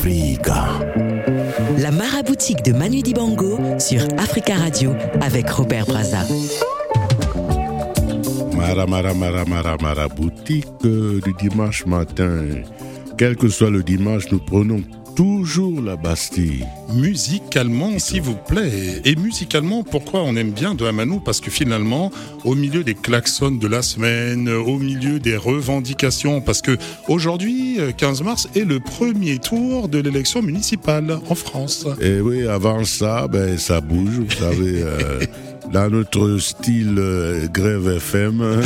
Africa. La maraboutique de Manu Dibango sur Africa Radio avec Robert Brazza. Maraboutique du dimanche matin. Quel que soit le dimanche, nous prenons toujours la Bastille. Musicalement, s'il vous plaît. Et musicalement, pourquoi on aime bien Doha Manou ? Parce que finalement, au milieu des klaxons de la semaine, au milieu des revendications, parce que aujourd'hui, 15 mars, est le premier tour de l'élection municipale en France. Et oui, avant ça, ça bouge, vous savez. Dans notre style grève FM,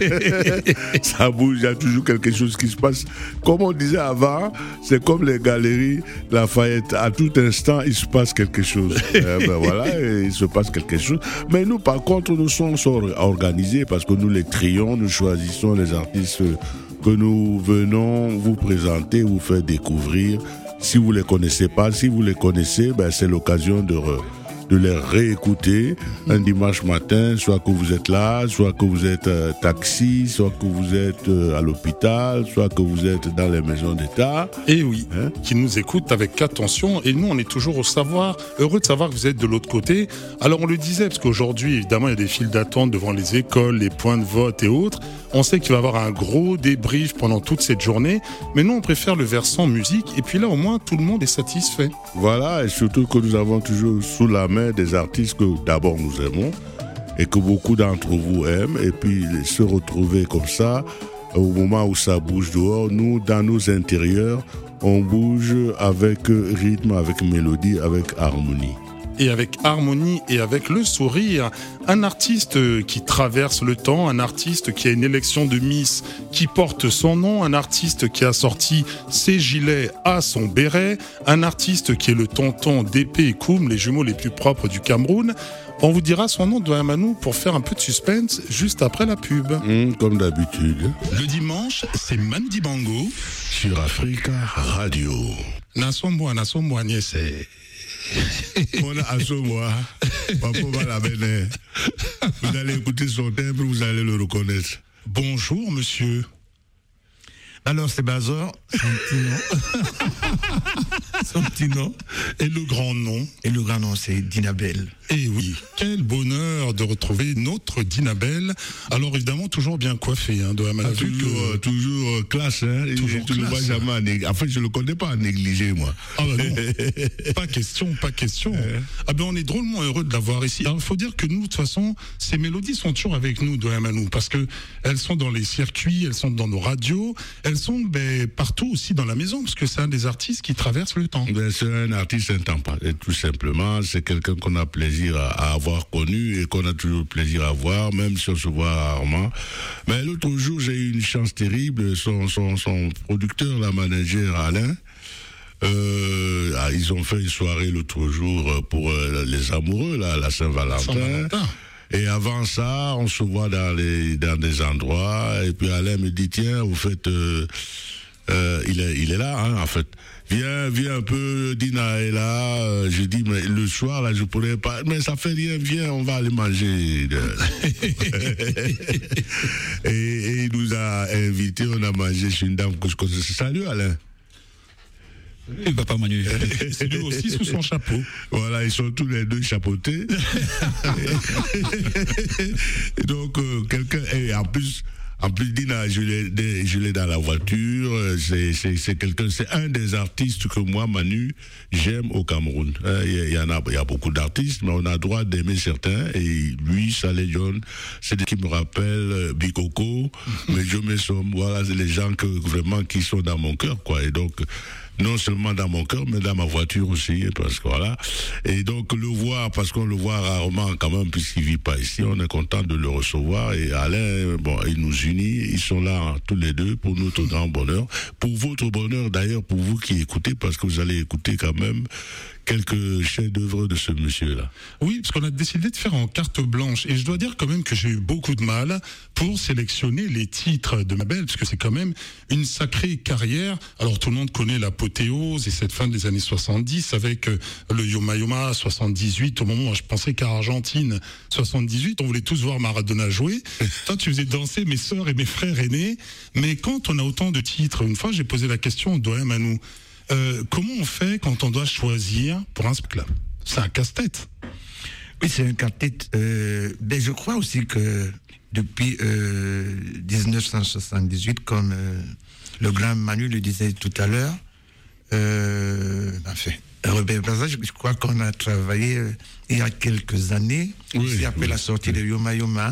ça bouge, il y a toujours quelque chose qui se passe. Comme on disait avant, c'est comme les galeries Lafayette. À tout instant, il se passe quelque chose. Il se passe quelque chose. Mais nous, par contre, nous sommes organisés parce que nous les trions, nous choisissons les artistes que nous venons vous présenter, vous faire découvrir. Si vous les connaissez pas, si vous les connaissez, c'est l'occasion de les réécouter un dimanche matin, soit que vous êtes là, soit que vous êtes taxi, soit que vous êtes à l'hôpital, soit que vous êtes dans les maisons d'État. Et oui, qui nous écoutent avec attention. Et nous, on est toujours heureux de savoir que vous êtes de l'autre côté. Alors, on le disait, parce qu'aujourd'hui, évidemment, il y a des files d'attente devant les écoles, les points de vote et autres. On sait qu'il va y avoir un gros débrief pendant toute cette journée. Mais nous, on préfère le versant musique. Et puis là, au moins, tout le monde est satisfait. Voilà, et surtout que nous avons toujours sous la main des artistes que d'abord nous aimons et que beaucoup d'entre vous aiment, et puis se retrouver comme ça au moment où ça bouge dehors, nous dans nos intérieurs on bouge avec rythme, avec mélodie, avec harmonie. Et avec harmonie et avec le sourire, un artiste qui traverse le temps, un artiste qui a une élection de Miss qui porte son nom, un artiste qui a sorti ses gilets à son béret, un artiste qui est le tonton d'Épée et Koum, les jumeaux les plus propres du Cameroun. On vous dira son nom, Doha Manou, pour faire un peu de suspense juste après la pub. Comme d'habitude. Le dimanche, c'est Manu Dibango sur Africa Radio. Nasomboa, c'est... On a assommé, papa va la mener. Vous allez écouter son timbre, vous allez le reconnaître. Bonjour, monsieur. Alors, c'est Bazor, son petit nom. Et le grand nom? Et le grand nom, c'est Dinabel. Eh oui, quel bonheur de retrouver notre Dinabel. Alors évidemment, toujours bien coiffé, Doha Manou. Toujours classe, Toujours tu ne le vois jamais. En fait, je ne le connais pas à négliger, moi. Ah bah non, pas question. On est drôlement heureux de l'avoir ici. Alors, il faut dire que nous, de toute façon, ces mélodies sont toujours avec nous, Doha Manou, parce que elles sont dans les circuits, elles sont dans nos radios, elles sont partout aussi dans la maison, parce que c'est un des artistes qui traverse le temps. C'est un artiste intemporel, tout simplement. C'est quelqu'un qu'on a plaisir à avoir connu et qu'on a toujours plaisir à voir, même si on se voit rarement. Mais l'autre jour, j'ai eu une chance terrible. Son producteur, la manager Alain, ils ont fait une soirée l'autre jour pour les amoureux, la Saint-Valentin. Et avant ça, on se voit dans des endroits. Et puis Alain me dit, tiens, vous faites... il est là, en fait. Viens un peu, Dina est là. Je dis, mais le soir, là, je pourrais pas. Mais ça fait rien, viens, on va aller manger. et il nous a invités, on a mangé chez une dame que je connaissais. Salut, Alain. Et papa Manu. C'est lui aussi sous son chapeau. Voilà, ils sont tous les deux chapeautés. Et donc, et en plus, Dina, je l'ai dans la voiture. C'est un des artistes que moi, Manu, j'aime au Cameroun. Il y a beaucoup d'artistes, mais on a droit d'aimer certains. Et lui, Saleh John, c'est des qui me rappellent Bikoko, mais je me somme. Voilà, c'est les gens vraiment qui sont dans mon cœur, quoi. Et donc, non seulement dans mon cœur, mais dans ma voiture aussi, parce que voilà. Et donc, le voir, parce qu'on le voit rarement quand même, puisqu'il vit pas ici, on est content de le recevoir. Et Alain, il nous unit, ils sont là tous les deux pour notre grand bonheur. Pour votre bonheur, d'ailleurs, pour vous qui écoutez, parce que vous allez écouter quand même quelques chefs-d'œuvre de ce monsieur-là. Oui, parce qu'on a décidé de faire en carte blanche. Et je dois dire quand même que j'ai eu beaucoup de mal pour sélectionner les titres de Mabel, parce que c'est quand même une sacrée carrière. Alors tout le monde connaît l'apothéose et cette fin des années 70 avec le Yoma Yoma 78, au moment où je pensais qu'à Argentine 78, on voulait tous voir Maradona jouer. Toi, tu faisais danser mes sœurs et mes frères aînés. Mais quand on a autant de titres, une fois j'ai posé la question à Doha Manou, Comment on fait quand on doit choisir pour un spectacle? C'est un casse-tête. Oui, c'est un casse-tête. Ben, je crois aussi que depuis 1978, comme le grand Manu le disait tout à l'heure, enfin, Robert Braza, je crois qu'on a travaillé il y a quelques années, ici, après la sortie de Yoma Yoma.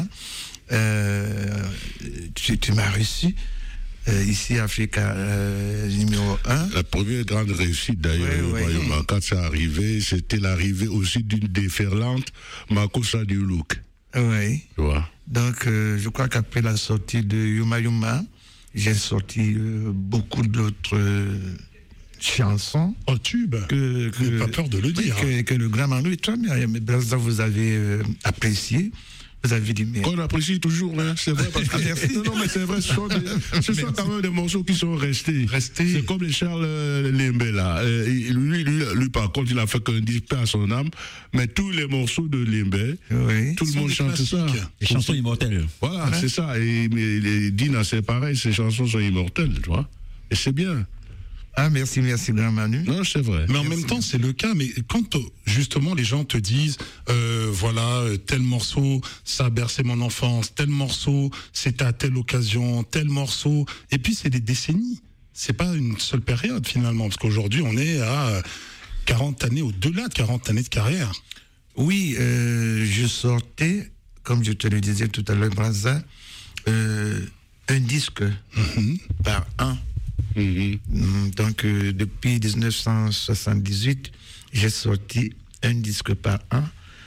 Tu m'as reçu ici Africa numéro 1. La première grande réussite d'ailleurs, Yoma, quand ça arrivé, c'était l'arrivée aussi d'une déferlante Makossa New Look. Oui. Tu vois. Donc, je crois qu'après la sortie de Yoma Yoma, j'ai sorti beaucoup d'autres chansons. En tube. Pas peur de le dire. Que le grand Manu et toi, mais Braza, vous avez apprécié. Vous avez dit, mais... Qu'on apprécie toujours, hein, c'est vrai. Parce que, non, mais c'est vrai, ce sont quand même des morceaux qui sont restés. C'est comme les Charles Lembe, là. Lui, par contre, il a fait qu'un disque à son âme, mais tous les morceaux de Lembe, tout le monde chante ça. Les chansons immortelles. Voilà, c'est ça. Et Dina, c'est pareil, ces chansons sont immortelles, tu vois. Et c'est bien. Ah, merci, grand Manu. Non, c'est vrai. Mais en même temps, c'est le cas. Mais quand, justement, les gens te disent, voilà, tel morceau, ça a bercé mon enfance, tel morceau, c'était à telle occasion, tel morceau. Et puis, c'est des décennies. C'est pas une seule période, finalement. Parce qu'aujourd'hui, on est à 40 années, au-delà de 40 années de carrière. Oui, je sortais, comme je te le disais tout à l'heure, Braza, un disque par an. Donc, depuis 1978, j'ai sorti un disque par an.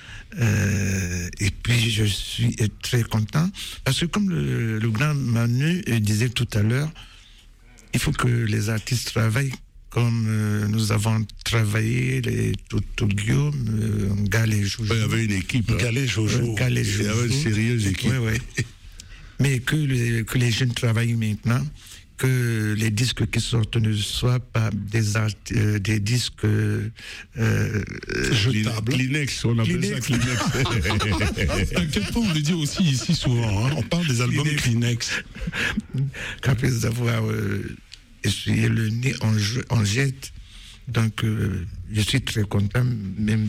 Et puis, je suis très content. Parce que, comme le grand Manu disait tout à l'heure, il faut que les artistes travaillent comme nous avons travaillé, les Toto Guillaume, Gal et Jojo. Il y avait une équipe. Gal et Jojo. Il y avait une sérieuse équipe. Mais que les jeunes travaillent maintenant, que les disques qui sortent ne soient pas des disques jetables. Kleenex, on appelle ça Kleenex. T'inquiète pas, on le dit aussi ici souvent, hein. On parle des albums Kleenex. Qu'après avoir essuyé le nez, on jette. Donc, je suis très content, même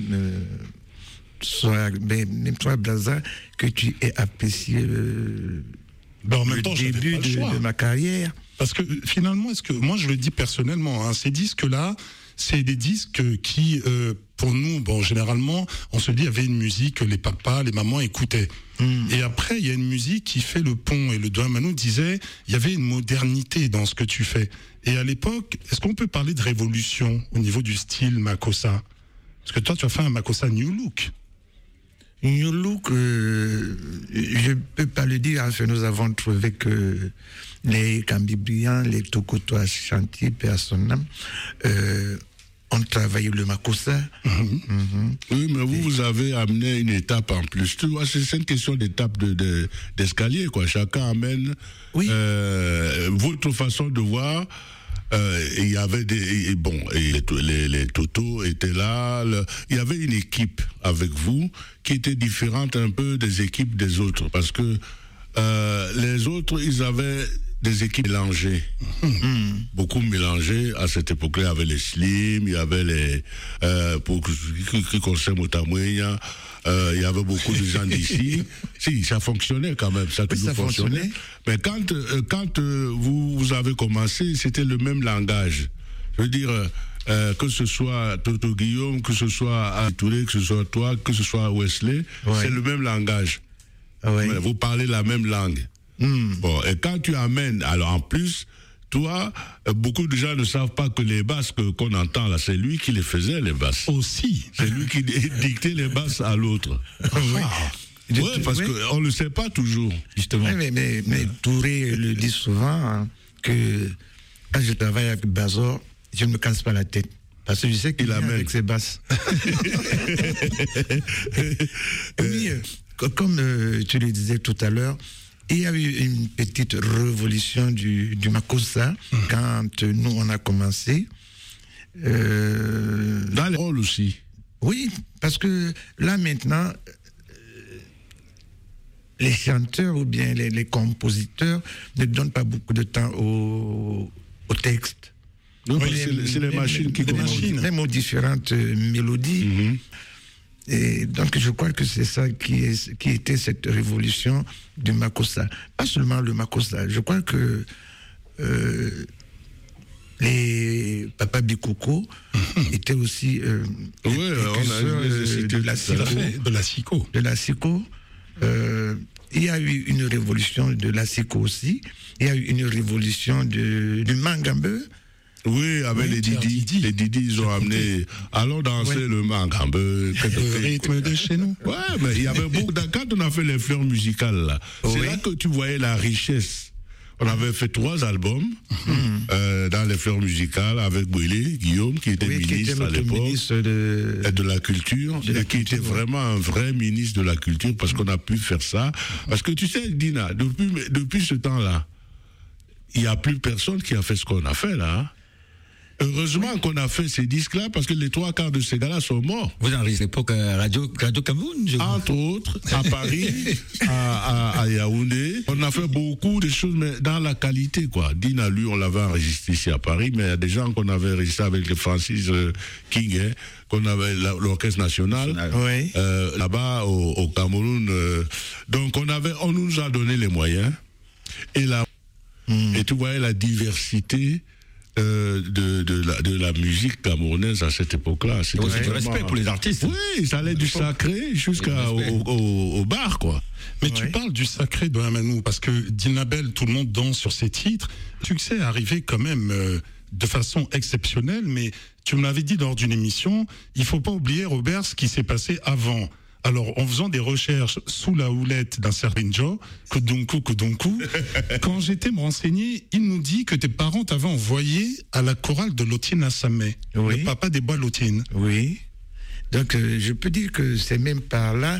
toi, Braza, que tu aies apprécié en même le temps, début de ma carrière. Parce que finalement, moi je le dis personnellement, hein, ces disques-là, c'est des disques qui, pour nous, généralement, on se dit, il y avait une musique que les papas, les mamans écoutaient. Et après, il y a une musique qui fait le pont. Et le Doyen Manu disait, il y avait une modernité dans ce que tu fais. Et à l'époque, est-ce qu'on peut parler de révolution au niveau du style Makossa? Parce que toi, tu as fait un Makossa New Look. New Look, je ne peux pas le dire, parce que nous avons trouvé que les Cambibriens, les Tokoto à Chantier, paix à son âme, ont travaillé le Makossa. Oui, mais vous avez amené une étape en plus. Tu vois, c'est une question d'étape d'escalier, quoi. Chacun amène votre façon de voir. Il y avait les Toto étaient là. Il y avait une équipe avec vous qui était différente un peu des équipes des autres, parce que les autres, ils avaient des équipes mélangées, beaucoup mélangées. À cette époque-là, il y avait les Slim, il y avait les pour qui concerne Motamouya. Il y avait beaucoup de gens d'ici. Si, ça fonctionnait quand même, ça a toujours fonctionné. Mais quand vous avez commencé, c'était le même langage. Je veux dire, que ce soit Toto Guillaume, que ce soit Touré, que ce soit toi, que ce soit Wesley, c'est le même langage. Vous parlez la même langue. Bon, et quand tu amènes, alors en plus, toi, beaucoup de gens ne savent pas que les basses qu'on entend là, c'est lui qui les faisait, les basses. Aussi. C'est lui qui dictait les basses à l'autre. Oui, parce qu'on ne le sait pas toujours, justement. Mais Touré le dit souvent, hein, que quand je travaille avec Bazor, je ne me casse pas la tête. Parce que je sais qu'il amène avec ses basses. Oui, comme tu le disais tout à l'heure, il y a eu une petite révolution du Makossa quand nous, on a commencé. Dans les rôles aussi. Oui, parce que là, maintenant, les chanteurs ou bien les compositeurs ne donnent pas beaucoup de temps au texte. Non, c'est les machines qui commandent. Même aux différentes mélodies. Et donc, je crois que c'est ça qui était cette révolution du Makossa. Pas seulement le Makossa. Je crois que les Papa Bikoko étaient aussi de la Siko. Il y a eu une révolution de la Siko aussi. Il y a eu une révolution du Mangambe. Oui, avec les Didi. Les Didi, ils ont amené. Allons danser le Mangambe. Le rythme de chez nous. Ouais, mais il y avait beaucoup. Quand on a fait les fleurs musicales, là, c'est là que tu voyais la richesse. On avait fait 3 albums dans les fleurs musicales avec Bouilé, Guillaume, qui était ministre à l'époque, de la culture, et qui était vraiment un vrai ministre de la culture, parce qu'on a pu faire ça. Parce que tu sais, Dina, depuis ce temps-là, il n'y a plus personne qui a fait ce qu'on a fait là. Hein. Heureusement qu'on a fait ces disques-là, parce que les 3/4 de ces gars-là sont morts. Vous enregistrez l'époque à Radio Cameroun, entre autres, à Paris, à Yaoundé. On a fait beaucoup de choses, mais dans la qualité, quoi. Dina, lui, on l'avait enregistré ici à Paris, mais il y a des gens qu'on avait enregistré avec le Francis King, hein, qu'on avait l'Orchestre National, là-bas au Cameroun. Donc, on nous a donné les moyens. Et et tu voyais la diversité de la musique camerounaise à cette époque-là. C'était du respect pour les artistes. Oui, ça allait du sacré jusqu'au bar, quoi. Mais tu parles du sacré de Amanou, parce que Dinabel, tout le monde danse sur ses titres. Le succès est arrivé quand même de façon exceptionnelle, mais tu me l'avais dit lors d'une émission, il faut pas oublier, Robert, ce qui s'est passé avant. Alors, en faisant des recherches sous la houlette d'un certain Joe, Kodonkou, quand j'étais me renseigner, il nous dit que tes parents t'avaient envoyé à la chorale de Lotine à Samé, le papa des bois Lotine. Oui. Donc, je peux dire que c'est même par là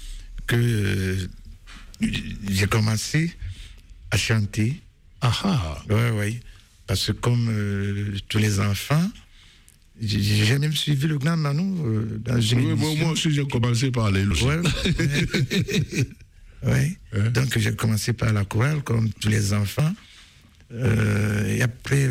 que j'ai commencé à chanter. Oui. Parce que comme tous les enfants, j'ai même suivi le grand Manou dans une émission. Moi aussi, j'ai commencé par les loups. Donc, j'ai commencé par la chorale, comme tous les enfants. Et après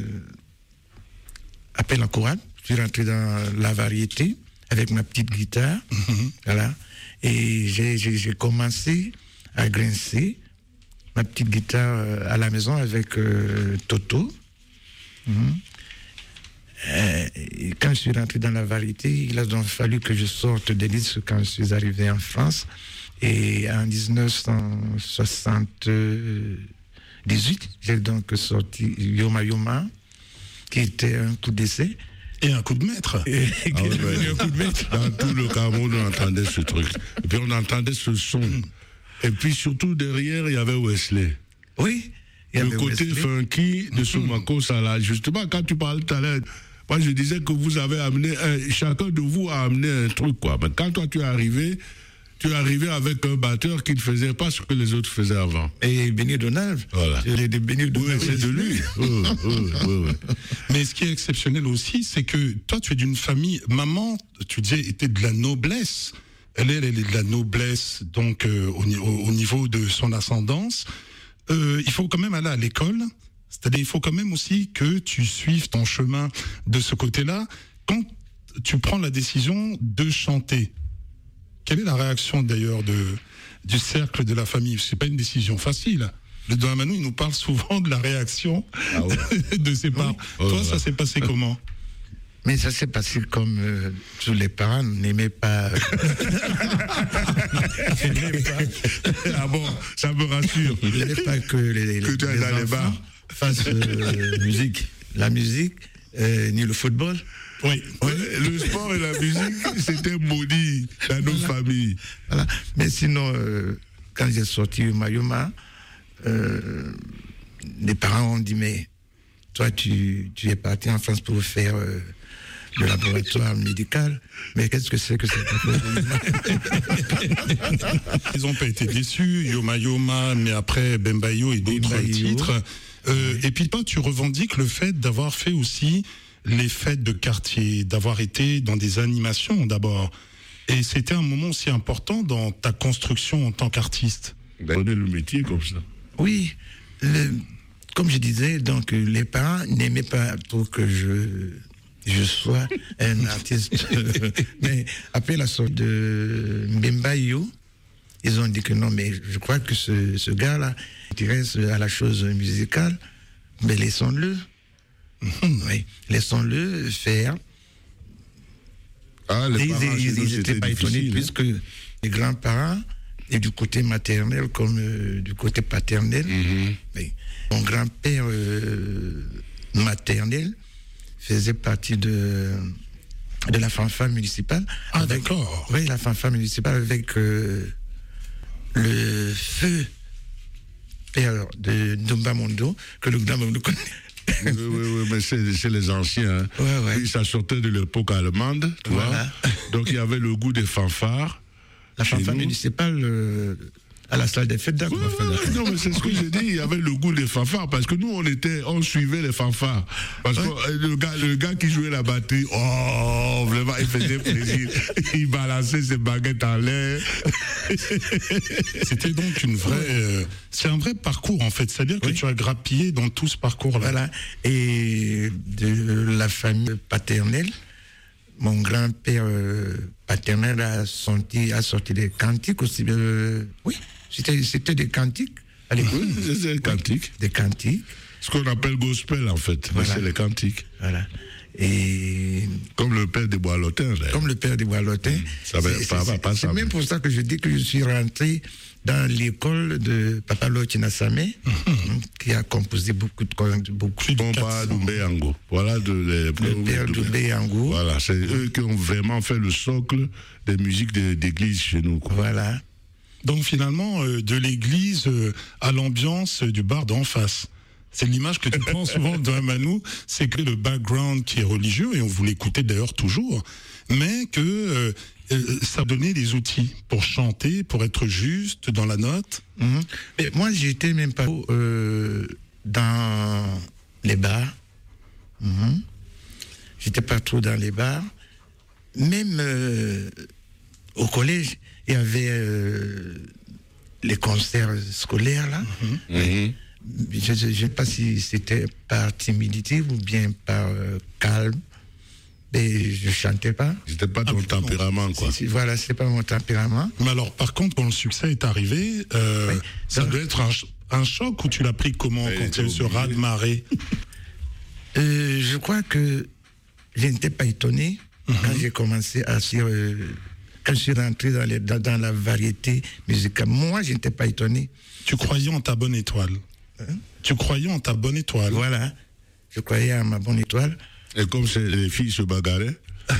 la chorale, je suis rentré dans la variété avec ma petite guitare. Voilà. Et j'ai commencé à grincer ma petite guitare à la maison avec Toto. Et quand je suis rentré dans la variété, il a donc fallu que je sorte des disques quand je suis arrivé en France. Et en 1978, j'ai donc sorti Yoma Yoma, qui était un coup d'essai. Et un coup de maître. Un coup de maître. Dans tout le Cameroun, on entendait ce truc. Et puis on entendait ce son. Et puis surtout derrière, il y avait Wesley. Oui. Le côté funky de Soumako Salah. Justement, quand tu parlais tout à l'heure, moi je disais que vous avez amené, chacun de vous a amené un truc, quoi. Mais quand toi tu es arrivé avec un batteur qui ne faisait pas ce que les autres faisaient avant. Et Benny Donald. Voilà. Oui, c'est de lui. Mais ce qui est exceptionnel aussi, c'est que toi tu es d'une famille, maman, tu disais, était de la noblesse. Elle est de la noblesse, donc au niveau de son ascendance. Il faut quand même aller à l'école. C'est-à-dire, il faut quand même aussi que tu suives ton chemin de ce côté-là. Quand tu prends la décision de chanter, quelle est la réaction d'ailleurs du cercle de la famille? C'est pas une décision facile. Le Don Amanou, il nous parle souvent de la réaction de ses parents. Toi, ça s'est passé comment? Mais ça s'est passé comme tous les parents n'aimaient pas. Ah bon, ça me rassure. Ils n'aimaient pas que les enfants fassent la musique, ni le football. Oui. Le sport et la musique, c'était maudit dans nos familles. Voilà. Mais sinon, quand j'ai sorti Yoma Yoma, les parents ont dit, mais toi, tu es parti en France pour faire le laboratoire médical, mais qu'est-ce que c'est que cette Ils n'ont pas été déçus, Yoma Yoma, mais après Bembayo et d'autres titres. Et puis toi, tu revendiques le fait d'avoir fait aussi les fêtes de quartier, d'avoir été dans des animations d'abord. Et c'était un moment aussi important dans ta construction en tant qu'artiste. Donner le métier comme ça. Oui. comme je disais, donc les parents n'aimaient pas trop que je sois un artiste. Mais après la sortie de Mbemba Yo, ils ont dit que non, mais je crois que ce gars-là intéresse à la chose musicale, mais laissons-le. Oui, laissons-le faire. Ah, Ils n'étaient pas étonnés, puisque les grands-parents, et du côté maternel comme du côté paternel, oui, mon grand-père maternel faisait partie de la fanfare municipale. Ah, d'accord. Oui, la fanfare municipale avec le feu père de Ndumba Mondo, que le Ndumba Mondo connaît. Oui, mais c'est les anciens. Hein. Ouais. Oui, ça sortait de l'époque allemande, tu vois. Donc il y avait le goût des fanfares. La fanfare municipale à la salle des fêtes d'accord. Non, mais c'est ce que j'ai dit, il y avait le goût des fanfares, parce que nous, on suivait les fanfares. Parce que le gars qui jouait la batterie, oh, vraiment, il faisait plaisir. Il balançait ses baguettes en l'air. C'était donc c'est un vrai parcours, en fait. C'est-à-dire que tu as grappillé dans tout ce parcours-là. Voilà. Et de la famille paternelle, mon grand-père paternel a sorti des cantiques aussi. Oui, c'était des cantiques à l'époque. C'est des cantiques. Des cantiques. Ce qu'on appelle gospel, en fait. Voilà. C'est les cantiques. Voilà. Et comme le père des Bois-Lotins. Comme le père des Bois-Lotins. C'est même pour ça que je dis que je suis rentré dans l'école de Papa Lotina Samé, qui a composé beaucoup de Bomba Doumbé Yango. Voilà le père Doumbé Yango. Voilà, c'est eux qui ont vraiment fait le socle des musiques d'église chez nous. Quoi. Voilà. Donc finalement, de l'église à l'ambiance du bar d'en face. C'est l'image que tu prends souvent d'un Manou, c'est que le background qui est religieux, et on vous l'écoutait d'ailleurs toujours, mais que ça donnait des outils pour chanter, pour être juste dans la note. Mais moi, j'étais même pas dans les bars. J'étais pas trop dans les bars. Même au collège, il y avait les concerts scolaires, là. Je ne sais pas si c'était par timidité ou bien par calme. Et je chantais pas. C'était pas ton tempérament, quoi. Voilà, c'est pas mon tempérament. Mais alors, par contre, quand le succès est arrivé, ça doit être un choc, ou tu l'as pris comment quand tu as eu ce raz-de-marée? Je crois que je n'étais pas étonné quand j'ai commencé à quand je suis rentré dans la variété musicale. Moi, je n'étais pas étonné. Tu croyais en ta bonne étoile. Tu croyais en ta bonne étoile. Voilà. Je croyais en ma bonne étoile. Et comme les filles se bagarraient.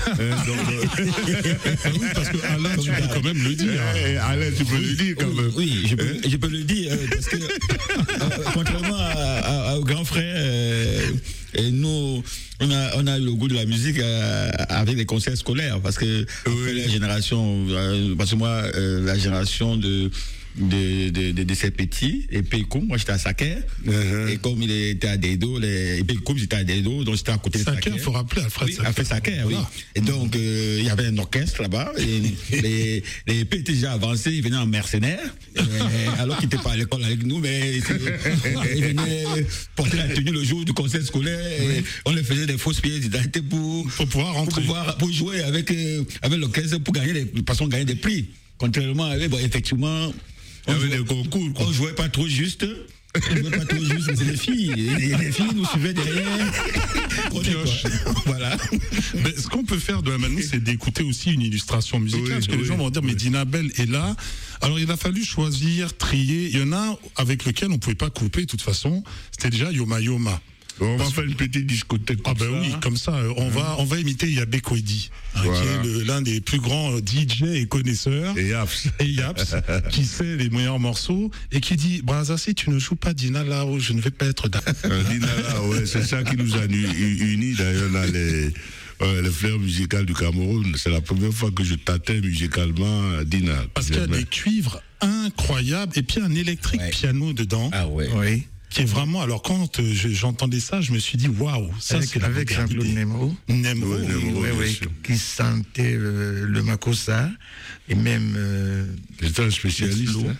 Oui, parce que Alain, tu peux quand même le dire. Alain, tu peux le dire quand même. Oui, je peux le dire, parce que contrairement au grand frère, nous, on a eu le goût de la musique avec les concerts scolaires, parce que la génération, parce que moi, la génération de ces petits, et Pécoum, moi j'étais à Saker, et comme il était à Dedo, et Pécoum j'étais à Dedo, donc j'étais à côté de Saker. Il faut rappeler Alfred Saker. Alfred Saker, oui. Et donc il y avait un orchestre là-bas, et les EP étaient déjà avancés, ils venaient en mercenaires, alors qu'ils n'étaient pas à l'école avec nous, mais ils venaient porter la tenue le jour du concert scolaire, et on les faisait des fausses pièces d'identité pour pouvoir rentrer, pour jouer avec l'orchestre, pour gagner des prix. Contrairement à effectivement, on jouait des concours. On jouait pas trop juste. Mais c'est les filles. Les filles nous suivaient derrière. Voilà. Mais ce qu'on peut faire de la Manou, c'est d'écouter aussi une illustration musicale. Parce que les gens vont dire, mais Dina Bell est là. Alors il a fallu choisir, trier. Il y en a avec lequel on pouvait pas couper, de toute façon. C'était déjà Yoma Yoma. On va faire une petite discothèque. Oui, comme ça, on va imiter Yabé Kwedi, qui est l'un des plus grands DJ et connaisseurs. Et Yaps, qui sait les meilleurs morceaux et qui dit, Braza, si tu ne joues pas Dina là, je ne vais pas être d'accord. Dina là, ouais, c'est ça qui nous a unis d'ailleurs dans les fleurs musicales du Cameroun. C'est la première fois que je tâtais musicalement Dina. Parce qu'il y a des cuivres incroyables et puis un électrique piano dedans. Ah ouais. Oui. Qui est vraiment, alors quand j'entendais ça, je me suis dit waouh, ça c'est avec Jean-Claude Nemro, qui sentait le makossa et même. C'était un spécialiste.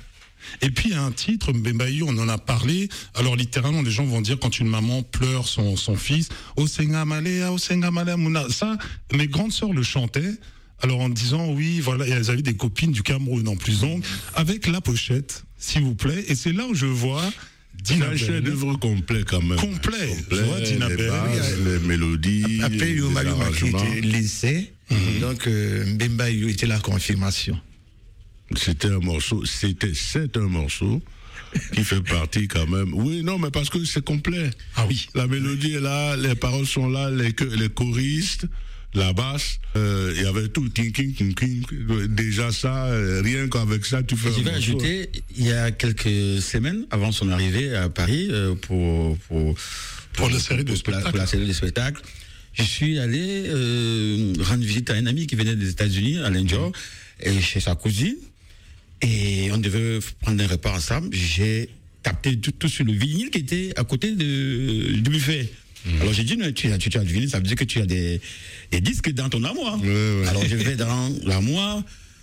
Et puis il y a un titre, Mbembayo, on en a parlé. Alors littéralement, les gens vont dire quand une maman pleure son fils, Osengamalea, Osengamalea Mouna. Ça, mes grandes sœurs le chantaient. Alors en disant oui, voilà, et elles avaient des copines du Cameroun en plus, donc avec la pochette, s'il vous plaît. Et c'est là où je vois Dina Bell. C'est un chef-d'œuvre complet quand même. Complet. Je vois Dina Bell. Les mélodies. Après, Yoma Yoma qui était laissé, donc Mbembayo était la confirmation. C'est un morceau qui fait partie quand même. Oui, non, mais parce que c'est complet. Ah oui. La mélodie est là, les paroles sont là, les choristes, la basse, il y avait tout, déjà ça, rien qu'avec ça, tu fais. Je vais ajouter, il y a quelques semaines avant son arrivée à Paris pour la série de spectacles. Pour la série de spectacles, je suis allé rendre visite à un ami qui venait des États-Unis, Alain Dior, et chez sa cousine, et on devait prendre un repas ensemble. J'ai tapé tout sur le vinyle qui était à côté du buffet. Alors j'ai dit, tu as du vinyle, ça veut dire que tu as des disques dans ton armoire. Ouais. Alors je vais dans l'armoire,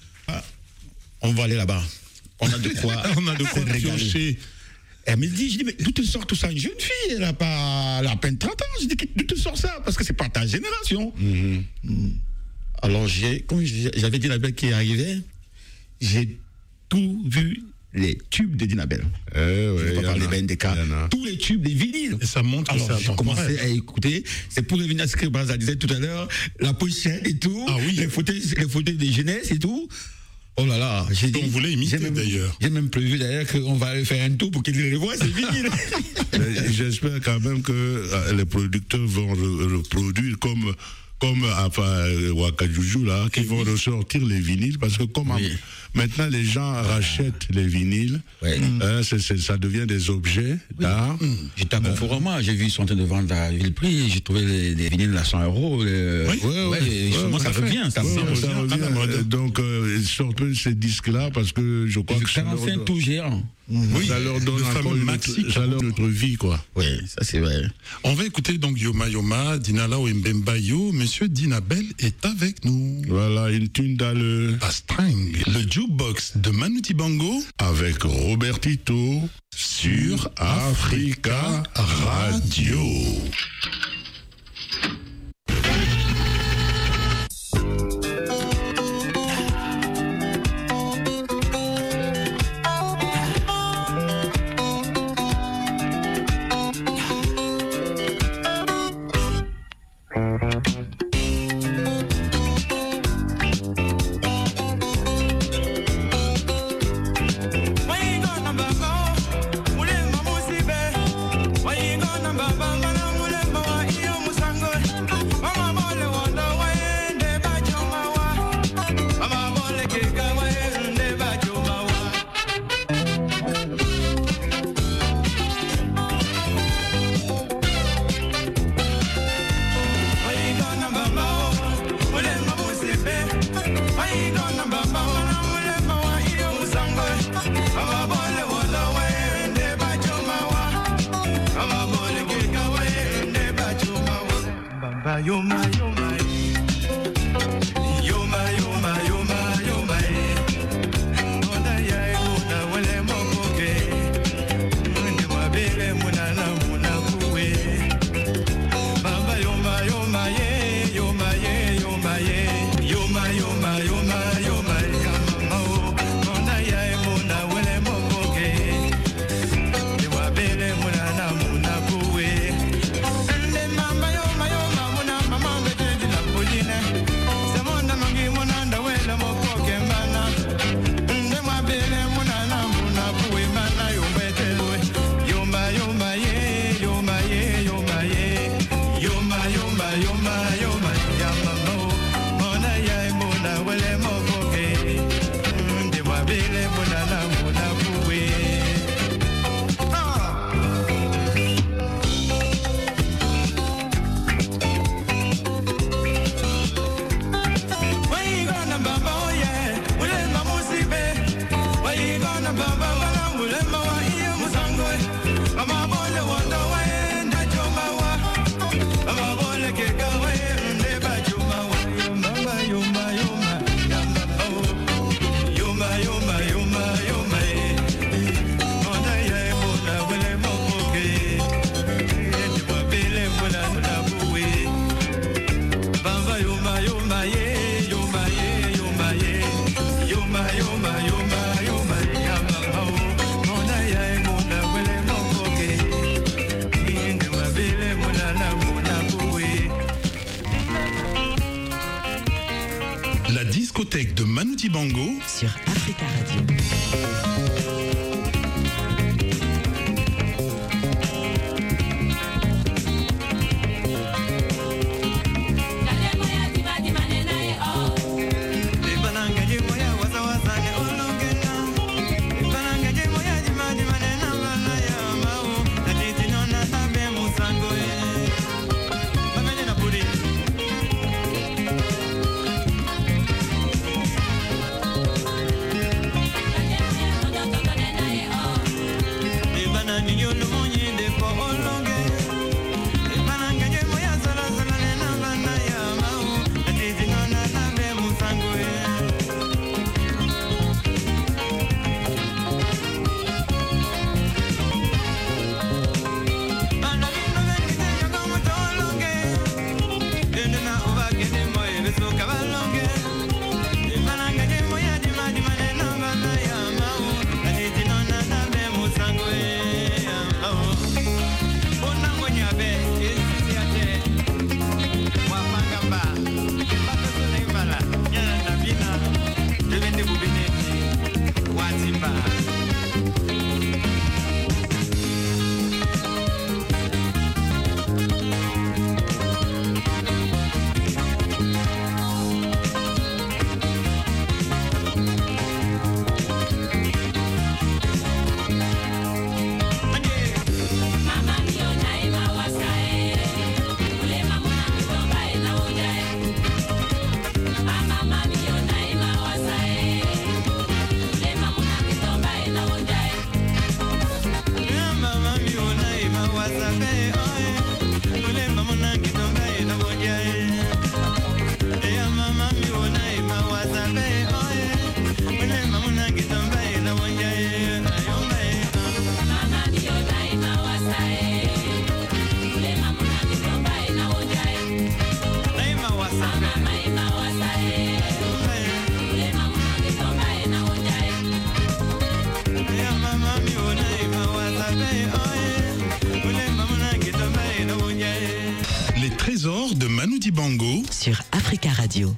on va aller là-bas. On a de quoi piocher. Elle me dit, mais d'où te sort tout ça? Une jeune fille, elle a à peine 30 ans. Je dis, d'où te sort ça? Parce que c'est pas ta génération. Alors comme j'avais Dina Bell qui arrivait, j'ai tout vu. Les tubes de Dina Bell. Je ne vais pas parler BNDK. Tous les tubes des vinyles. Et ça montre que c'est j'ai commencé à écouter. C'est pour revenir à ce que Braza disait tout à l'heure. La pochette et tout. Ah oui. Les fauteuils de jeunesse et tout. Oh là là. On voulait imiter d'ailleurs. J'ai même prévu d'ailleurs qu'on va faire un tour pour qu'ils les revoient ces vinyles. J'espère quand même que les producteurs vont reproduire comme Wakajuju là, qui vont ressortir les vinyles, parce que maintenant les gens rachètent les vinyles, ça devient des objets d'art. J'étais à Conforama, j'ai vu ils sont en train de vendre à vil prix, j'ai trouvé des vinyles à 100 €. Justement, ça revient. Ça revient. Donc, ils sortent ces disques-là, parce que je crois que ça leur tout géant. Ça leur donne encore notre vie, quoi. Oui, ça c'est vrai. On va écouter donc Yoma Yoma, Dinala et Mbembayo. Monsieur Dina Bell est avec nous. Voilà, une tune dans le String, le jukebox de Manu Dibango avec Robertito sur Africa Radio. Yoma, La discothèque de Manu Dibango sur Africa Radio. Les trésors de Manu Dibango sur Africa Radio.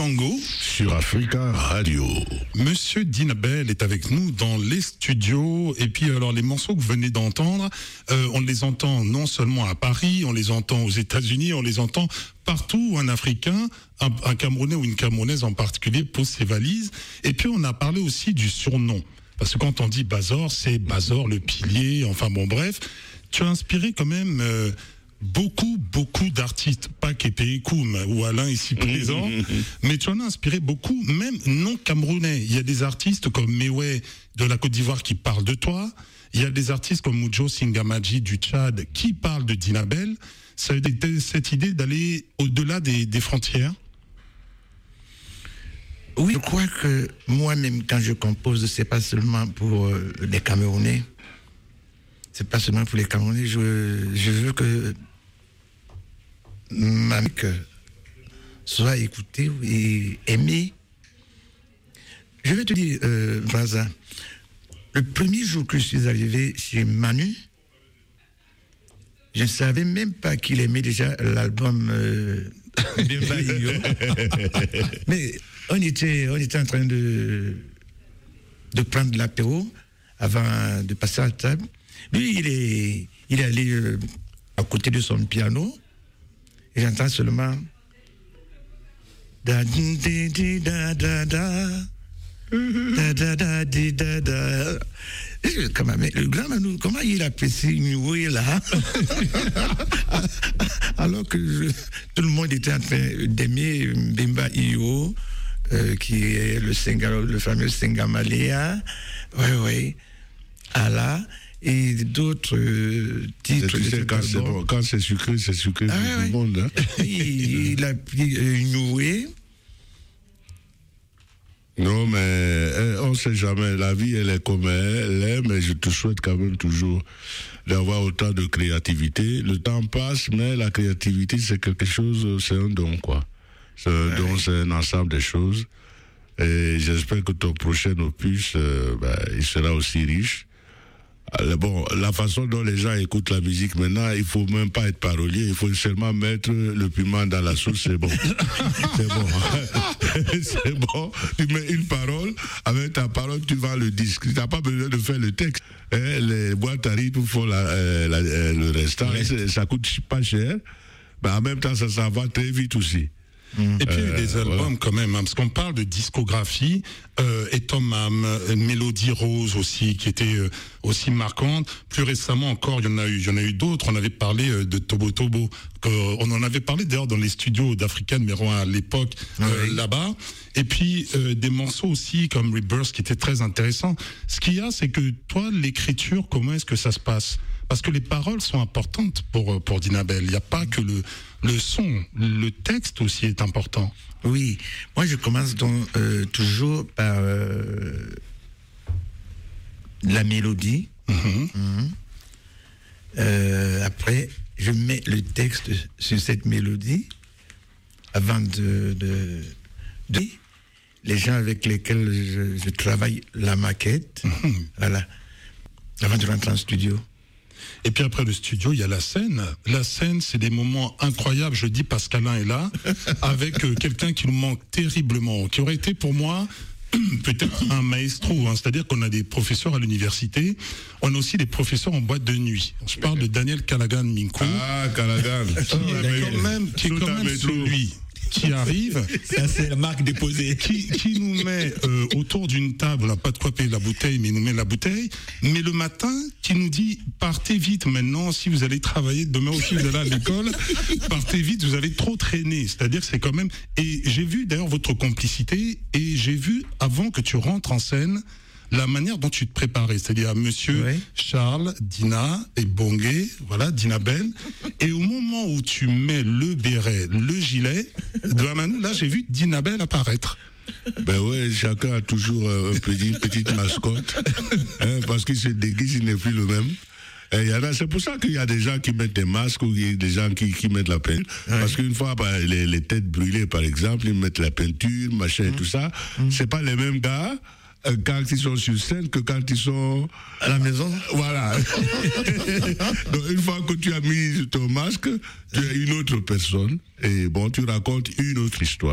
Dibango sur Africa Radio. Monsieur Dinabel est avec nous dans les studios. Et puis alors les morceaux que vous venez d'entendre, on les entend non seulement à Paris, on les entend aux États-Unis, on les entend partout où un Africain, un Camerounais ou une Camerounaise en particulier pose ses valises. Et puis on a parlé aussi du surnom. Parce que quand on dit Bazor, c'est Bazor le pilier, enfin bon bref. Tu as inspiré quand même beaucoup d'artistes, pas Képé Koum ou Alain ici présent, mais tu en as inspiré beaucoup, même non camerounais. Il y a des artistes comme Mewe de la Côte d'Ivoire qui parlent de toi. Il y a des artistes comme Mujo Singamaji du Tchad qui parlent de Dinabel. Ça a été cette idée d'aller au-delà des frontières. Oui, je crois que moi-même, quand je compose, c'est pas seulement pour les Camerounais. C'est pas seulement pour les Camerounais. Je veux que ma musique soit écoutée et aimée. Je vais te dire, Braza, le premier jour que je suis arrivé chez Manu, je ne savais même pas qu'il aimait déjà l'album de Bayo. Mais on était en train de prendre de l'apéro avant de passer à la table. Lui, il est allé à côté de son piano et j'entends seulement da di di da da da da da da di da da. Le grand Manu, comment il apprécie Nioué là? Alors que tout le monde était en train d'aimer Bemba Iyo, qui est le fameux Sengamalea, oui, Allah, et d'autres titres. Tu sais, quand c'est sucré pour tout le monde. Hein? Il a pris Nioué. Non, mais on ne sait jamais. La vie, elle est comme elle est, mais je te souhaite quand même toujours d'avoir autant de créativité. Le temps passe, mais la créativité, c'est quelque chose, c'est un don, quoi. C'est un don, c'est un ensemble de choses. Et j'espère que ton prochain opus, il sera aussi riche. Alors bon, la façon dont les gens écoutent la musique maintenant, il faut même pas être parolier, il faut seulement mettre le piment dans la sauce, c'est bon. C'est bon. C'est bon. Tu mets une parole, avec ta parole, tu vends le disque. Tu n'as pas besoin de faire le texte. Les boîtes à rythme font le restant. Ça coûte pas cher, mais en même temps, ça va très vite aussi. Et puis des albums quand même, hein, parce qu'on parle de discographie, et Tomam, Mélodie Rose aussi, qui était aussi marquante. Plus récemment encore, il y en a eu d'autres. On avait parlé de Tobo Tobo, on en avait parlé d'ailleurs dans les studios d'Africa numéro 1 à l'époque, là-bas. Et puis des morceaux aussi comme Rebirth qui étaient très intéressants. Ce qu'il y a, c'est que toi, l'écriture, comment est-ce que ça se passe? Parce que les paroles sont importantes pour Dinabel. Il n'y a pas que le son, le texte aussi est important. Oui, moi je commence donc toujours par la mélodie. Après, je mets le texte sur cette mélodie avant de les gens avec lesquels je travaille la maquette. Voilà, avant de rentrer en studio. Et puis après le studio, il y a la scène. La scène, c'est des moments incroyables. Je dis parce qu'Alain est là, avec quelqu'un qui nous manque terriblement, qui aurait été pour moi peut-être un maestro. Hein. C'est-à-dire qu'on a des professeurs à l'université, on a aussi des professeurs en boîte de nuit. Je parle de Daniel Callaghan Minko. Ah, Callaghan. Qui est quand même celui qui arrive. Ça, c'est la marque déposée. Qui nous met autour d'une table, on n'a pas de quoi payer la bouteille, mais il nous met la bouteille. Mais le matin, qui nous dit, partez vite maintenant, si vous allez travailler, demain aussi vous allez à l'école, partez vite, vous allez trop traîner. C'est-à-dire que c'est quand même... Et j'ai vu d'ailleurs votre complicité, et j'ai vu, avant que tu rentres en scène, la manière dont tu te préparais, c'est-à-dire monsieur Charles, Dina et Bongué, voilà, Dinabel. Et au moment où tu mets le béret, le gilet, là j'ai vu Dinabel apparaître. Ben ouais, chacun a toujours une petite mascotte, hein, parce qu'il se déguise, il n'est plus le même. C'est pour ça qu'il y a des gens qui mettent des masques ou il y a des gens qui mettent la peinture. Parce qu'une fois, les têtes brûlées, par exemple, ils mettent la peinture, machin et tout ça. C'est pas les mêmes gars quand ils sont sur scène que quand ils sont à la maison. Voilà. Donc une fois que tu as mis ton masque, tu es une autre personne et bon, tu racontes une autre histoire.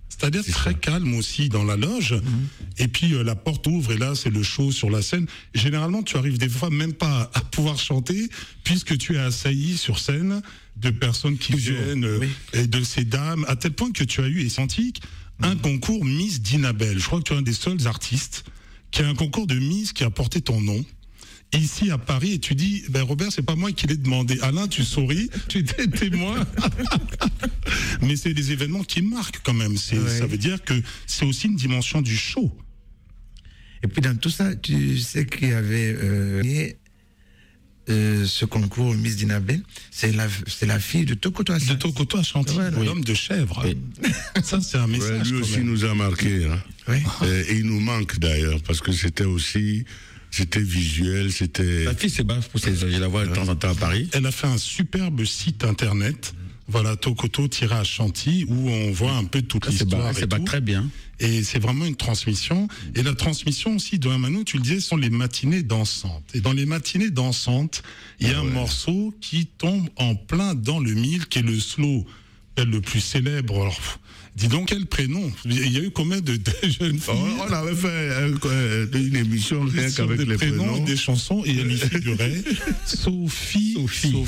C'est-à-dire très calme aussi dans la loge. Et puis la porte ouvre et là c'est le show sur la scène. Généralement tu arrives des fois même pas à pouvoir chanter puisque tu es assailli sur scène de personnes qui viennent et de ces dames, à tel point que tu as eu et senti un concours Miss Dinabel. Je crois que tu es un des seuls artistes qui a un concours de Miss qui a porté ton nom. Ici à Paris, et tu dis, Robert, c'est pas moi qui l'ai demandé. Alain, tu souris, tu étais témoin. Mais c'est des événements qui marquent quand même. Ça veut dire que c'est aussi une dimension du show. Et puis dans tout ça, tu sais qu'il y avait ce concours Miss Dinabel, c'est la fille de Tokoto Ashanti. De Tokoto Ashanti, l'homme de chèvre. Oui. Ça, c'est un message. Lui aussi nous a marqué. Hein. Oui. Et il nous manque d'ailleurs, parce que c'était visuel, c'était... La fille se bat pour ses œuvres, je la vois de temps en temps à Paris. Elle a fait un superbe site internet, voilà, Tokoto-Ashanti, où on voit un peu toute l'histoire. Elle se bat très bien. Et c'est vraiment une transmission. Et la transmission aussi de Manu, tu le disais, sont les matinées dansantes. Et dans les matinées dansantes, il y a un morceau qui tombe en plein dans le mille, qui est le slow, le plus célèbre. Alors, dis donc quel prénom. Il y a eu combien de jeunes filles? On avait fait une émission rien qu'avec les prénoms. Des chansons, et elle y figurait Sophie.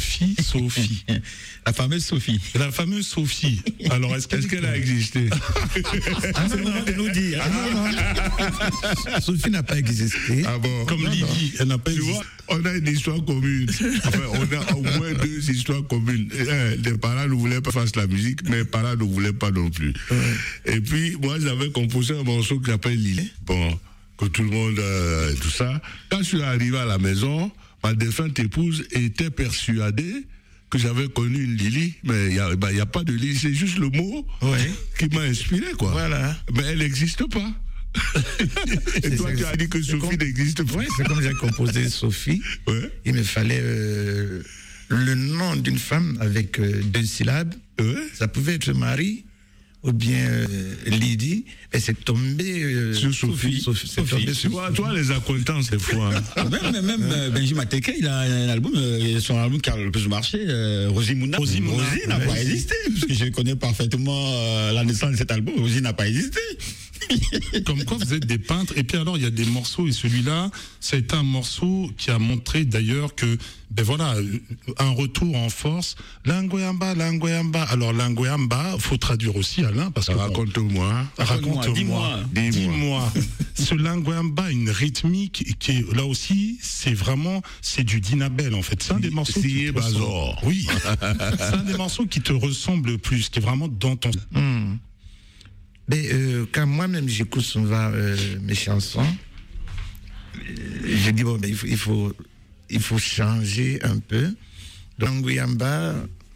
La fameuse Sophie. La fameuse Sophie. Alors, est-ce qu'elle a existé? C'est le moment de nous dire. Sophie n'a pas existé. Ah bon? Comme Lydie, elle n'a pas existé. Tu vois, on a une histoire commune. Enfin, on a au moins 2 histoires communes. Les parents ne voulaient pas faire la musique, mais les parents ne voulaient pas non plus. Et puis, moi, j'avais composé un morceau qui s'appelle Lily. Bon, que tout le monde, tout ça. Quand je suis arrivé à la maison, ma défunte épouse était persuadée que j'avais connu une Lily, mais il y a pas de Lily, c'est juste le mot qui m'a inspiré, quoi. Voilà. Mais elle n'existe pas. Et toi, tu as dit que Sophie n'existe pas. Oui, c'est comme j'ai composé Sophie. Ouais. Il me fallait le nom d'une femme avec 2 syllabes. Ouais. Ça pouvait être Marie ou bien Lydie, et c'est tombé sur Sophie. C'est tombé sur toi, les accointances, des fois. Hein. Même Benjamin Mateke, il a un album, son album qui a le plus marché, Rosie n'a pas existé, parce que je connais parfaitement la naissance de cet album. Rosie n'a pas existé. Comme quoi vous êtes des peintres. Et puis alors il y a des morceaux, et celui-là, c'est un morceau qui a montré d'ailleurs que un retour en force. Langoyamba. Alors Langoyamba, faut traduire aussi, Alain, parce que raconte-moi. Dis-moi. Ce Langoyamba a une rythmique qui est là aussi, c'est du Dinabel en fait. C'est un des morceaux qui te ressemble. Oui. C'est un des morceaux qui te ressemble le plus, qui est vraiment dans ton. Mais quand moi-même j'écoute souvent mes chansons, je dis il faut changer un peu. Donc Guyamba,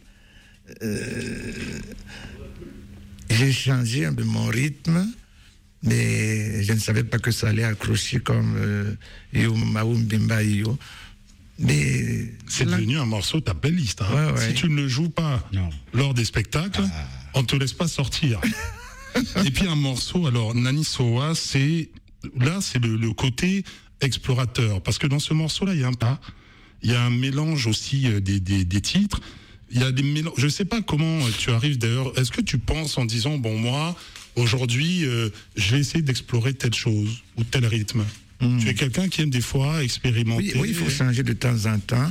j'ai changé un peu mon rythme, mais je ne savais pas que ça allait accrocher comme Yo Maoum Bimba Yo. Mais c'est devenu un morceau de ta playlist. Hein. Si tu ne le joues pas lors des spectacles, on ne te laisse pas sortir. Et puis un morceau, alors Nani Soa, c'est le côté explorateur, parce que dans ce morceau-là, il y a un mélange aussi des titres. Il y a des mélanges. Je sais pas comment tu arrives d'ailleurs. Est-ce que tu penses en disant moi aujourd'hui, je vais essayer d'explorer telle chose ou tel rythme. Tu es quelqu'un qui aime des fois expérimenter. Oui, il faut changer de temps en temps.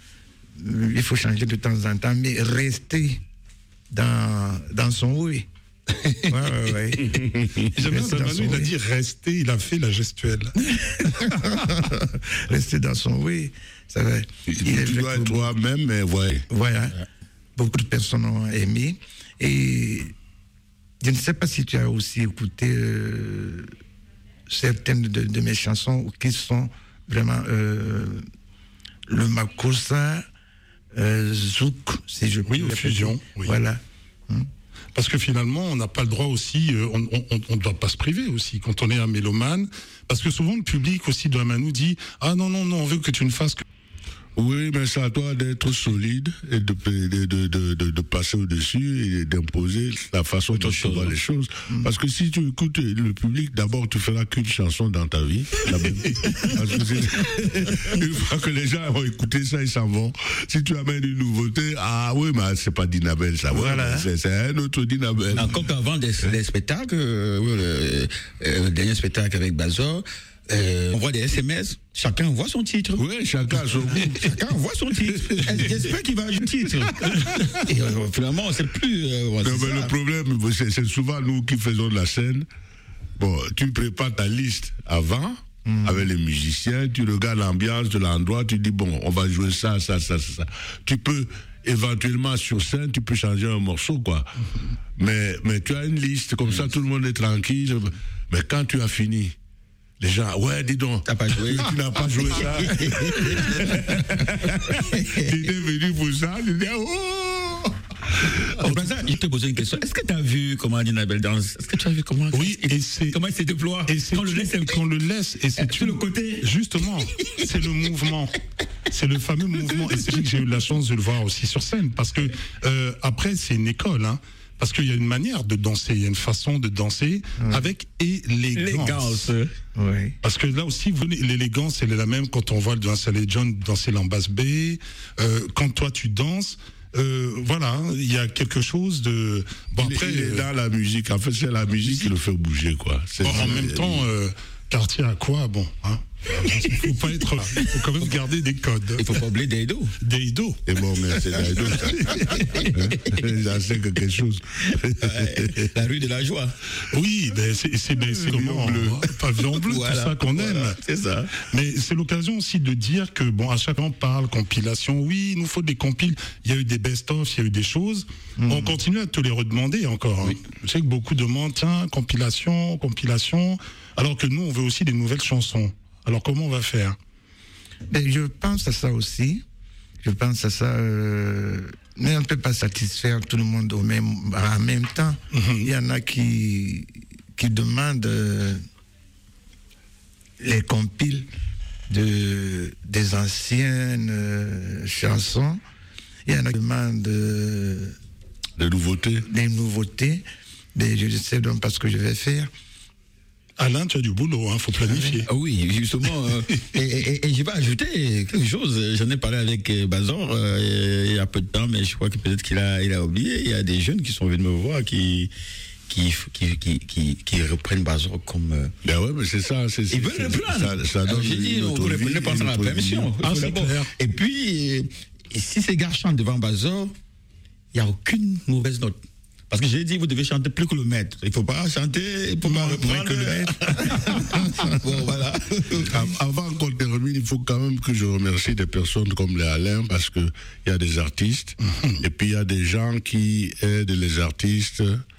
Mais rester dans son oui. Ouais. J'aime bien Manu, il a dit rester, il a fait la gestuelle. Rester dans son oui, ça va. Tu dois être toi-même, mais Voilà. Beaucoup de personnes ont aimé. Et je ne sais pas si tu as aussi écouté certaines de mes chansons qui sont vraiment le Makossa, Zouk, si je puis dire. Oui, aux fusions. Oui. Voilà. Parce que finalement, on n'a pas le droit aussi, on ne doit pas se priver aussi quand on est un mélomane. Parce que souvent, le public aussi de Amanou dit « Ah non, on veut que tu ne fasses que... » Oui, mais c'est à toi d'être solide et de passer au-dessus et d'imposer la façon dont tu vois les choses. Parce que si tu écoutes le public, d'abord, tu feras qu'une chanson dans ta vie. Parce que une fois que les gens ont écouté ça, ils s'en vont. Si tu amènes une nouveauté, ah oui, mais c'est pas Dinabel, ça. Voilà. C'est un autre Dinabel. Encore qu'avant des spectacles, le dernier spectacle avec Bazor, on voit des SMS, chacun voit son titre. Oui, chacun voit son titre. J'espère qu'il va jouer le titre. Et finalement, c'est plus. Non, mais le problème, c'est souvent nous qui faisons de la scène. Bon, tu prépares ta liste avant, avec les musiciens, tu regardes l'ambiance de l'endroit, tu dis, bon, on va jouer ça. Tu peux, éventuellement, sur scène, tu peux changer un morceau, quoi. Mais tu as une liste, comme ça, tout le monde est tranquille. Mais quand tu as fini, les gens, ouais, dis donc, t'as pas joué. Tu n'as pas joué ça. Tu étais venu pour ça, tu dis, oh! Je te pose une question. Est-ce que tu as vu comment Dinabel danse? Est-ce que tu as vu comment comment il se déploie? Et c'est quand on le laisse, et c'est le côté. Justement, c'est le mouvement. C'est le fameux mouvement. Et c'est vrai que j'ai eu la chance de le voir aussi sur scène. Parce que, après, c'est une école, hein. Parce qu'il y a une manière de danser, il y a une façon de danser avec élégance. Oui. Parce que là aussi, l'élégance, elle est la même quand on voit Saleh John danser l'ambasse B. Quand toi, tu danses, voilà, il y a quelque chose de... Bon, après, il est dans la musique. En fait, c'est la musique qui le fait bouger, quoi. En même temps, Cartier à quoi? Bon, hein. Il faut pas être là. Il faut quand même garder des codes. Il faut pas oublier Deido. Deido. Et bon, mais c'est Deido, ça. J'en sais quelque chose. La rue de la joie. Oui, ben c'est comment bleu. Pavillon bleu, voilà, tout ça qu'on aime. C'est ça. Mais c'est l'occasion aussi de dire que, bon, à chaque fois on parle compilation. Oui, il nous faut des compiles. Il y a eu des best-of, il y a eu des choses. On continue à te les redemander encore. Oui. Je sais que beaucoup demandent, tiens, compilation. Alors que nous, on veut aussi des nouvelles chansons. Alors comment on va faire? Je pense à ça aussi. Mais on ne peut pas satisfaire tout le monde en même temps. Il y en a qui demandent les compiles des anciennes chansons. Il y en a qui demandent des nouveautés. Je sais donc pas ce que je vais faire. Alain, tu as du boulot, faut planifier. Ah oui, justement. Et je vais ajouter quelque chose. J'en ai parlé avec Bazor il y a peu de temps, mais je crois que peut-être qu'il a oublié. Il y a des jeunes qui sont venus me voir qui reprennent Bazor comme. Ben ouais, mais c'est ça. Ils veulent reprendre. Ça donne. J'ai dit, vous reprenez pas sans la permission. C'est clair. Et puis, si ces gars chantent devant Bazor, il n'y a aucune mauvaise note. Parce que j'ai dit, vous devez chanter plus que le maître. Il ne faut pas chanter, il ne faut pas reprendre que le maître. Bon, voilà. Avant qu'on termine, il faut quand même que je remercie des personnes comme les Alain, parce qu'il y a des artistes, et puis il y a des gens qui aident les artistes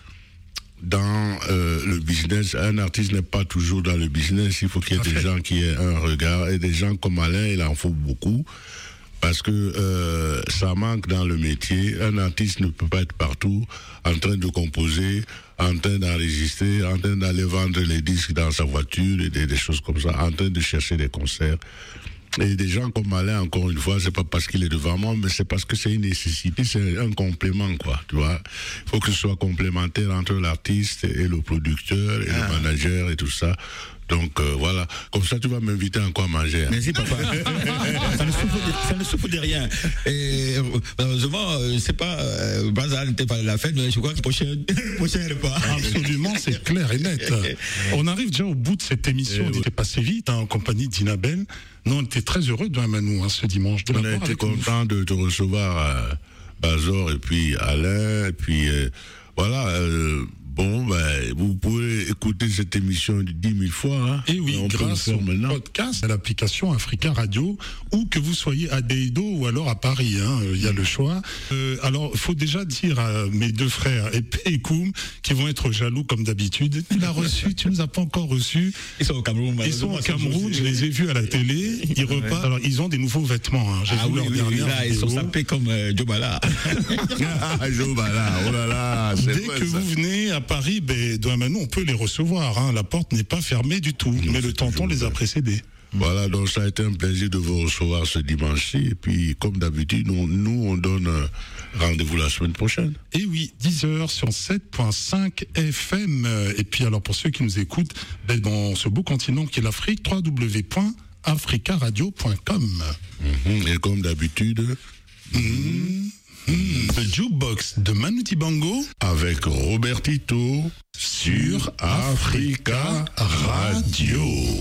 dans le business. Un artiste n'est pas toujours dans le business, il faut qu'il y ait des gens qui aient un regard, et des gens comme Alain, il en faut beaucoup. Parce que ça manque dans le métier. Un artiste ne peut pas être partout en train de composer, en train d'enregistrer, en train d'aller vendre les disques dans sa voiture et des choses comme ça, en train de chercher des concerts. Et des gens comme Alain, encore une fois, c'est pas parce qu'il est devant moi, mais c'est parce que c'est une nécessité, c'est un complément, quoi, tu vois. Il faut que ce soit complémentaire entre l'artiste et le producteur et le manager et tout ça. Donc voilà, comme ça tu vas m'inviter encore à manger. Merci papa. ça ne souffre de rien. Et heureusement, c'est pas Bazar n'était pas à la fête, mais je crois que prochain repas. Absolument, c'est clair et net. On arrive déjà au bout de cette émission. On était passé vite en compagnie de Dinabel. Nous, on était très heureux de Manou ce dimanche. On a été content de te recevoir Bazor et puis Alain et puis voilà. Bon, vous pouvez écouter cette émission 10 000 fois. Hein. Et oui, grâce au podcast, à l'application Africa Radio, ou que vous soyez à Deido ou alors à Paris, il y a le choix. Alors, il faut déjà dire à mes deux frères, Epé et Koum, qui vont être jaloux comme d'habitude. Tu l'as reçu, tu ne nous as pas encore reçu. Ils sont au Cameroun. Je les ai vus à la télé. Ils repartent. Alors, ils ont des nouveaux vêtements. J'ai vu leur dernière vidéo. Ils sont sapés comme Jobala. Jobala, oh là là. Dès que vous venez à Paris, Douamanou, on peut les recevoir. La porte n'est pas fermée du tout. Mais le tonton les a précédés. Voilà, donc ça a été un plaisir de vous recevoir ce dimanche-ci. Et puis, comme d'habitude, nous, on donne rendez-vous la semaine prochaine. Et oui, 10h sur 7.5 FM. Et puis, alors, pour ceux qui nous écoutent, dans ce beau continent qui est l'Afrique, www.africaradio.com. Et comme d'habitude, le jukebox de Manu Dibango avec Robert Tito sur Africa Radio.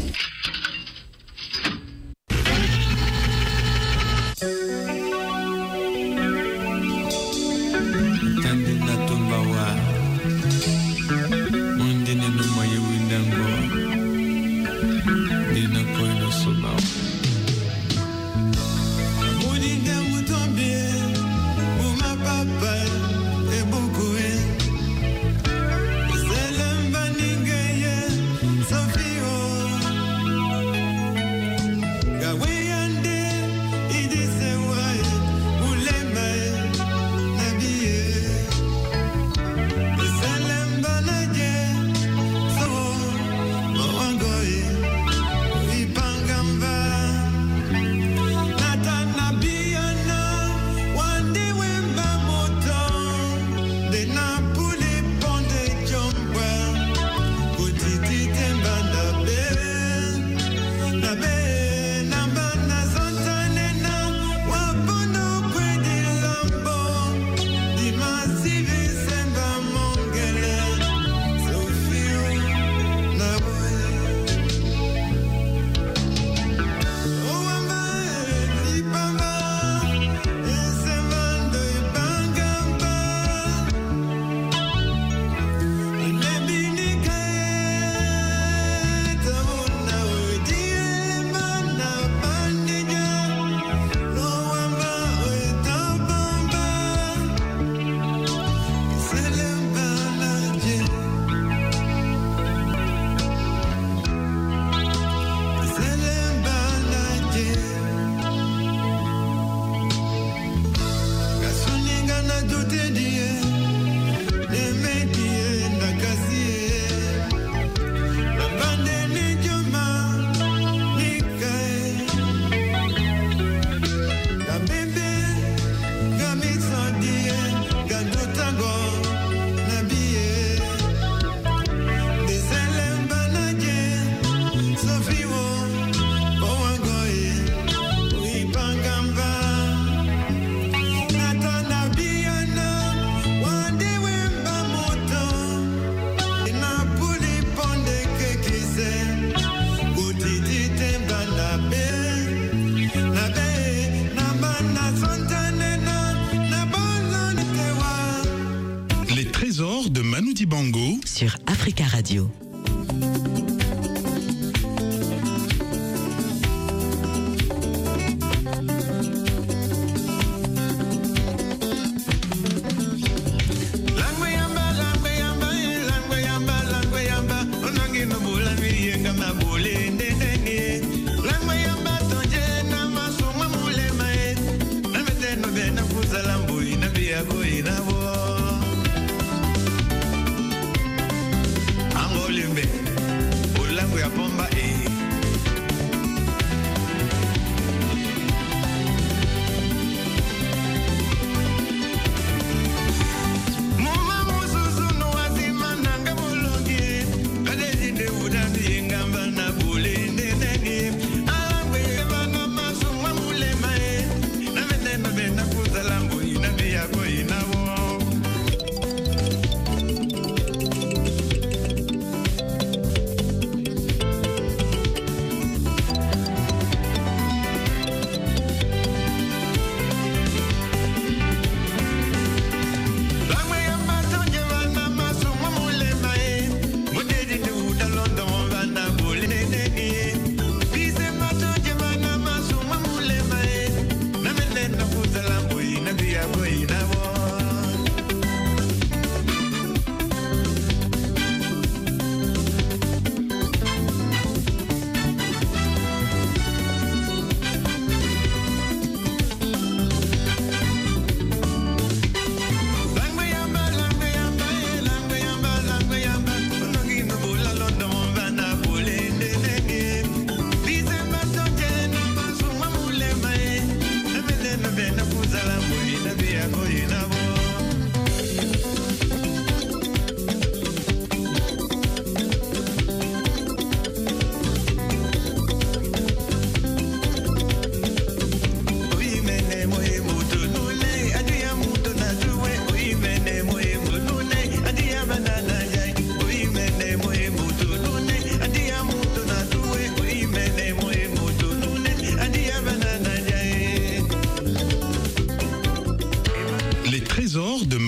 Sur Africa Radio. Angoli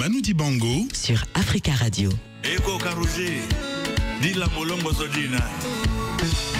Manu Dibango sur Africa Radio. Eko Karouji, dit la molongo sodina.